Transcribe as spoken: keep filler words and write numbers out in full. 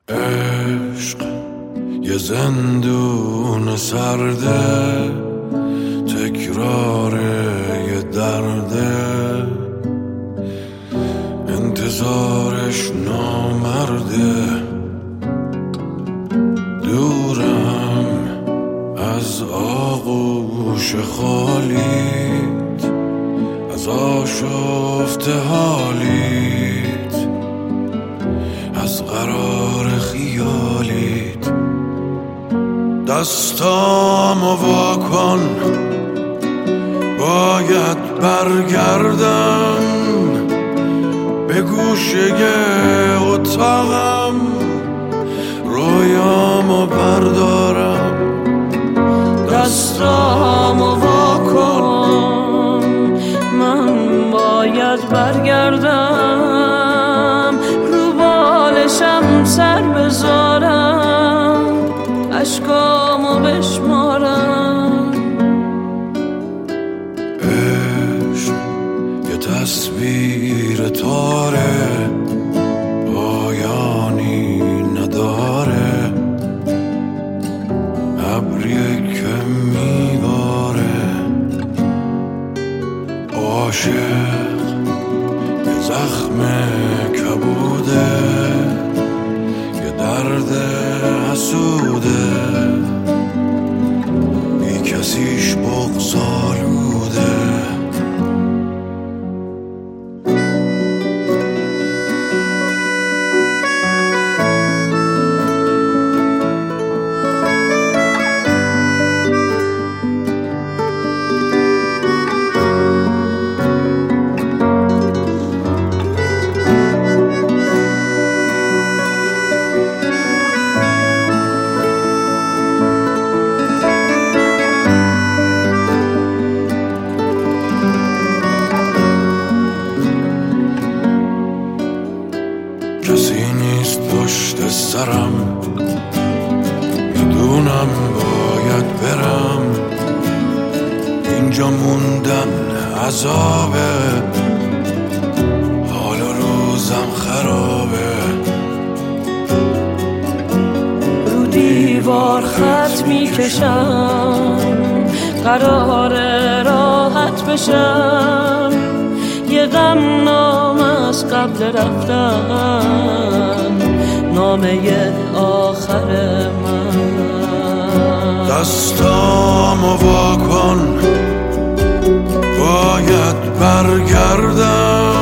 عشق یه زندون سرده، تکرار یه درده، انتظارش نامرده. دورم از آغوش خالیت، از آشفت حالیت، از قرار خیالیت. دستامو وا کن، باید برگردم به گوشه اتاقم، رویامو بردارم. دستامو وا کن، من باید برگردم، رو بالشم سر بذارم، اشکامو بشمارم. عشق یه تصویر تاره، پایانی نداره، ابریه که میباره. عاشق یه زخم کبوده، یه درد حسوده، بی کسیش بغض‌آلوده. کسی نیست پشت سرم، میدونم باید برم، اینجا موندن عذابه، حال و روزم خرابه. رو دیوار خط میکشم، قراره راحت بشم، یه غم نام از قبل رفتن، نامه آخر من. دستامو وا کن، باید برگردم